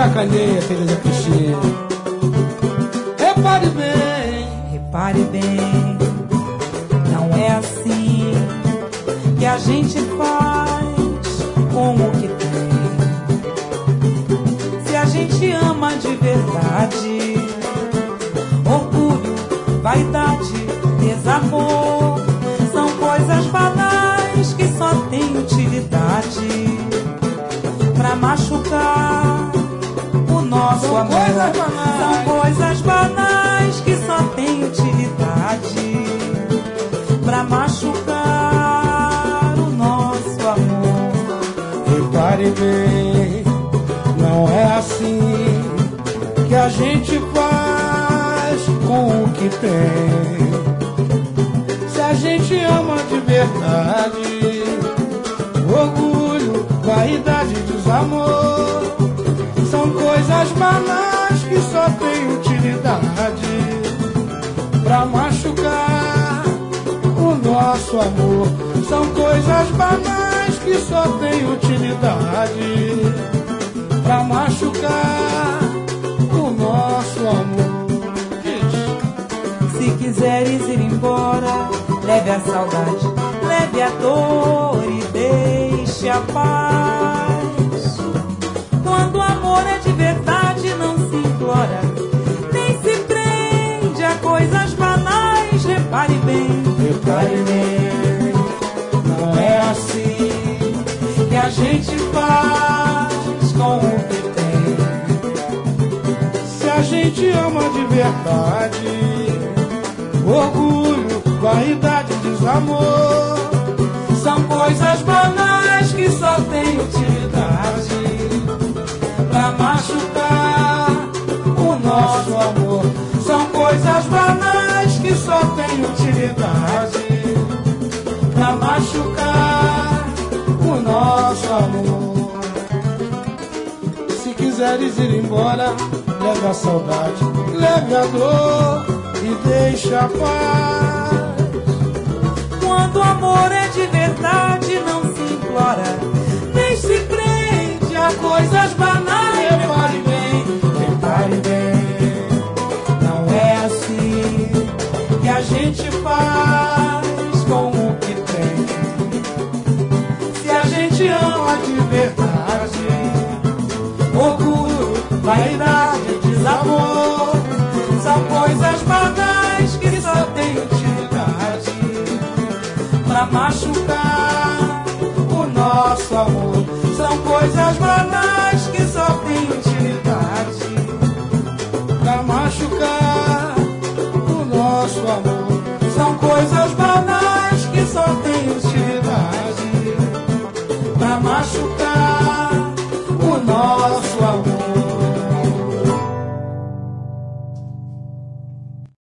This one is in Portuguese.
sacaneia, Tereza Cristina. Repare bem, não é assim que a gente faz com o que tem. Se a gente ama de verdade, orgulho, vaidade, desamor são coisas banais que só têm utilidade pra machucar o nosso amor. São coisas banais que só têm utilidade pra machucar o nosso amor. Repare bem, não é assim que a gente faz com o que tem. Se a gente ama de verdade, orgulho, vaidade, desamor são coisas banais que só têm utilidade pra machucar o nosso amor. São coisas banais que só têm utilidade pra machucar o nosso amor. Se quiseres ir embora, leve a saudade, leve a dor e deixe a paz. Quando o amor é de verdade, não se implora, nem se prende a coisas banais. Repare bem, não é assim que a gente faz com o que tem. Se a gente ama de verdade, orgulho, vaidade, desamor são coisas banais que só têm utilidade pra machucar o nosso amor. São coisas banais que só têm utilidade pra machucar o nosso amor. Se quiseres ir embora, leve a saudade, leve a dor e deixa a paz. Quando o amor é de verdade, não se implora, nem se prende a coisas banais. Repare bem, não é assim que a gente faz com o que tem. se a gente ama de verdade, Orgulho, vaidade, desamor são coisas banais que só têm utilidade pra machucar o nosso amor. são coisas banais que só têm utilidade pra machucar o nosso amor. São coisas banais que só têm utilidade pra machucar